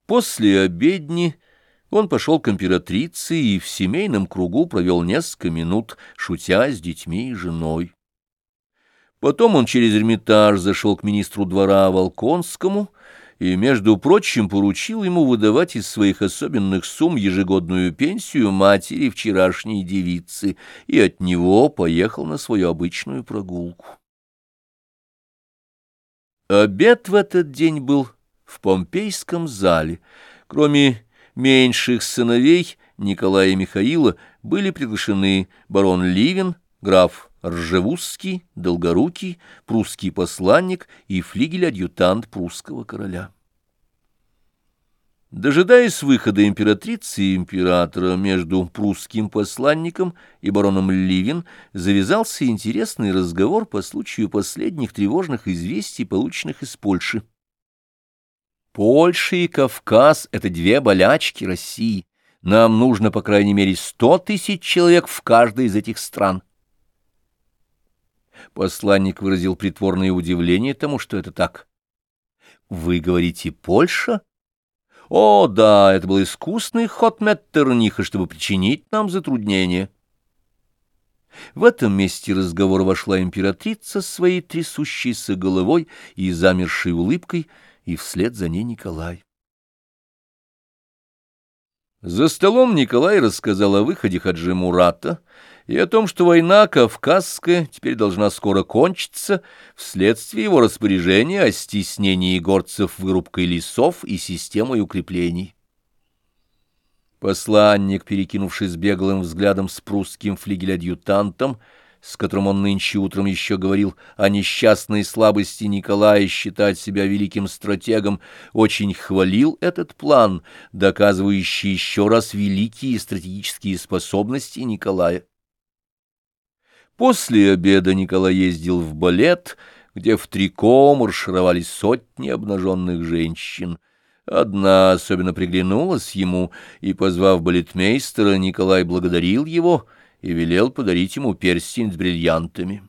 После обедни он пошел к императрице и в семейном кругу провел несколько минут, шутя с детьми и женой. Потом он через Эрмитаж зашел к министру двора Волконскому и, между прочим, поручил ему выдавать из своих особенных сумм ежегодную пенсию матери вчерашней девицы, и от него поехал на свою обычную прогулку. Обед в этот день был в Помпейском зале. Кроме меньших сыновей Николая и Михаила были приглашены барон Ливен, граф Ржевузский, Долгорукий, прусский посланник и флигель-адъютант прусского короля. Дожидаясь выхода императрицы и императора, между прусским посланником и бароном Ливен завязался интересный разговор по случаю последних тревожных известий, полученных из Польши. Польша и Кавказ — это две болячки России. Нам нужно, по крайней мере, 100 000 человек в каждой из этих стран. Посланник выразил притворное удивление тому, что это так. «Вы говорите, Польша?» «О, да, это был искусный ход Меттерниха, чтобы причинить нам затруднения». В этом месте разговора вошла императрица с своей трясущейся головой и замершей улыбкой, и вслед за ней Николай. За столом Николай рассказал о выходе Хаджи Мурата и о том, что война Кавказская теперь должна скоро кончиться вследствие его распоряжения о стеснении горцев вырубкой лесов и системой укреплений. Посланник, перекинувшись беглым взглядом с прусским флигель-адъютантом, с которым он нынче утром еще говорил о несчастной слабости Николая считать себя великим стратегом, очень хвалил этот план, доказывающий еще раз великие стратегические способности Николая. После обеда Николай ездил в балет, где в трико маршировали сотни обнаженных женщин. Одна особенно приглянулась ему, и, позвав балетмейстера, Николай благодарил его и велел подарить ему перстень с бриллиантами.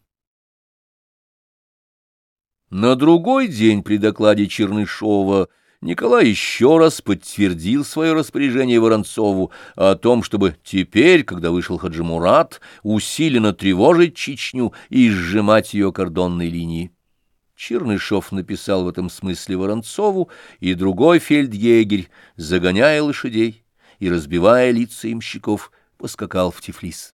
На другой день при докладе Чернышова Николай еще раз подтвердил свое распоряжение Воронцову о том, чтобы теперь, когда вышел Хаджи Мурат, усиленно тревожить Чечню и сжимать ее кордонной линии. Чернышов написал в этом смысле Воронцову, и другой фельдъегерь, загоняя лошадей и разбивая лица ямщиков, поскакал в Тифлис.